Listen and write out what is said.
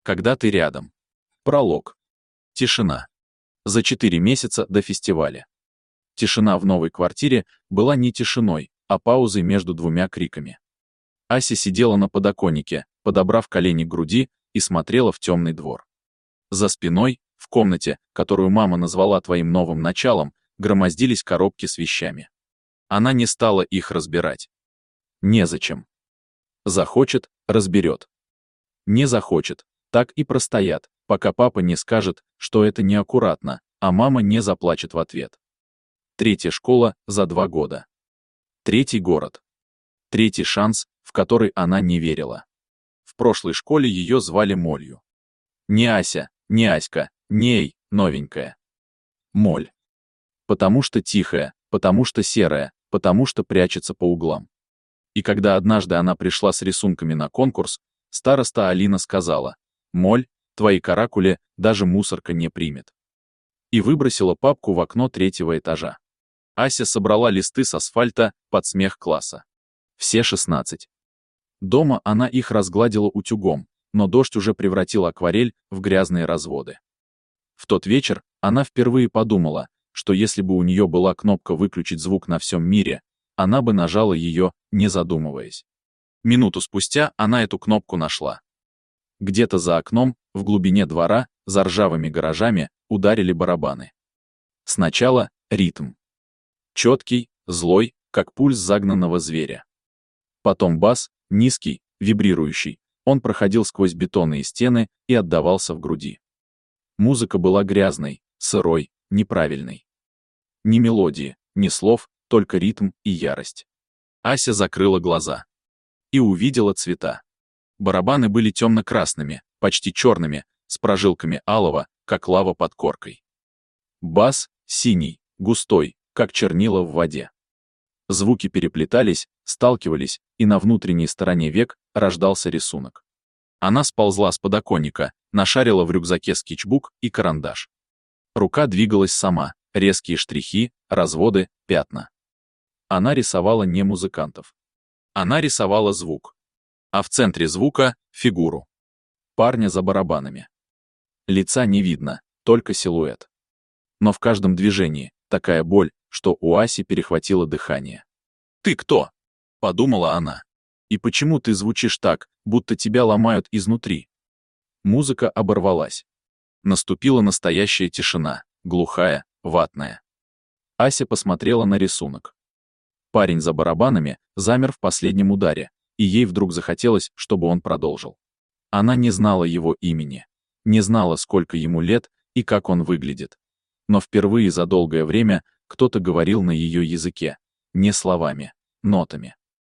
Когда ты рядом. Пролог. Тишина. За 4 месяца до фестиваля. Тишина в новой квартире была не тишиной, а паузой между двумя криками. Ася сидела на подоконнике, подобрав колени к груди, и смотрела в темный двор. За спиной, в комнате, которую мама назвала твоим новым началом, громоздились коробки с вещами. Она не стала их разбирать. Незачем. Захочет — разберет. Не захочет, так и простоят, пока папа не скажет, что это неаккуратно, а мама не заплачет в ответ. Третья школа за 2 года. Третий город. Третий шанс, в который она не верила. В прошлой школе ее звали Молью. Не Ася, не Аська, не новенькая. Моль. Потому что тихая, потому что серая, потому что прячется по углам. И когда однажды она пришла с рисунками на конкурс, староста Алина сказала: «Моль, твои каракули даже мусорка не примет». И выбросила папку в окно 3-го этажа. Ася собрала листы с асфальта под смех класса. Все 16. Дома она их разгладила утюгом, но дождь уже превратил акварель в грязные разводы. В тот вечер она впервые подумала, что если бы у нее была кнопка «выключить звук на всем мире», она бы нажала ее, не задумываясь. Минуту спустя она эту кнопку нашла. Где-то за окном, в глубине двора, за ржавыми гаражами, ударили барабаны. Сначала ритм. Четкий, злой, как пульс загнанного зверя. Потом бас, низкий, вибрирующий. Он проходил сквозь бетонные стены и отдавался в груди. Музыка была грязной, сырой, неправильной. Ни мелодии, ни слов, только ритм и ярость. Ася закрыла глаза. И увидела цвета. Барабаны были темно-красными, почти черными, с прожилками алого, как лава под коркой. Бас — синий, густой, как чернила в воде. Звуки переплетались, сталкивались, и на внутренней стороне век рождался рисунок. Она сползла с подоконника, нашарила в рюкзаке скетчбук и карандаш. Рука двигалась сама, резкие штрихи, разводы, пятна. Она рисовала не музыкантов. Она рисовала звук. А в центре звука — фигуру. Парня за барабанами. Лица не видно, только силуэт. Но в каждом движении такая боль, что у Аси перехватило дыхание. «Ты кто?» — подумала она. «И почему ты звучишь так, будто тебя ломают изнутри?» Музыка оборвалась. Наступила настоящая тишина, глухая, ватная. Ася посмотрела на рисунок. Парень за барабанами замер в последнем ударе, и ей вдруг захотелось, чтобы он продолжил. Она не знала его имени, не знала, сколько ему лет и как он выглядит. Но впервые за долгое время кто-то говорил на ее языке, не словами, нотами.